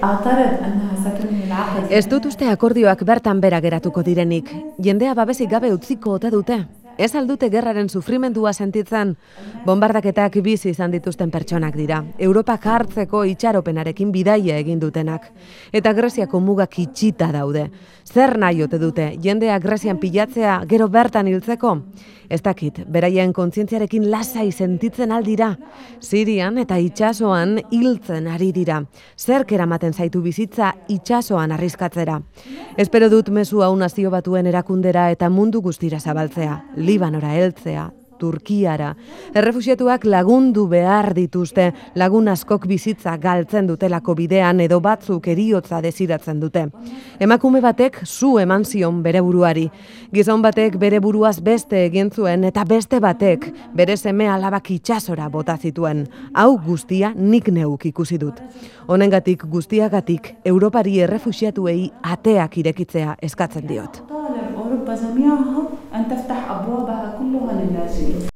Ez dut uste akordioak bertan bera geratuko direnik. Jendea babesik gabe utziko ote dute. Ez aldute gerraren sufrimendua sentitzen. Bombardaketak bizi izan dituzten pertsonak dira. Europak hartzeko itxaropenarekin bidaia egin dutenak. Eta Greziako mugak itxita daude. Zer nahi ote dute, jendea Grezian pilatzea gero bertan hiltzeko? Ez dakit, beraien kontzientziarekin lasai sentitzen aldira. Sirian eta itsasoan hiltzen ari dira. Zerk eramaten zaitu bizitza itsasoan arriskatzera. Espero dut mezu hau Nazio Batuen erakundera eta mundu guztira zabaltzea. Libanora heltzea, Turkiara. Errefuxiatuak lagundu behar dituzte, lagun askok bizitza galtzen dutelako bidean edo batzuk heriotza desiratzen dute. Emakume batek zu eman zion bere buruari. Gizon batek bere buruaz beste egin zuen eta beste batek bere seme alabak itsasora bota zituen. Hau guztia nik neuk ikusi dut. Honengatik guztiagatik Europari errefuxiatuei ateak irekitzea eskatzen diot. أوروبا جميعها أن تفتح أبوابها كلها للاجئين.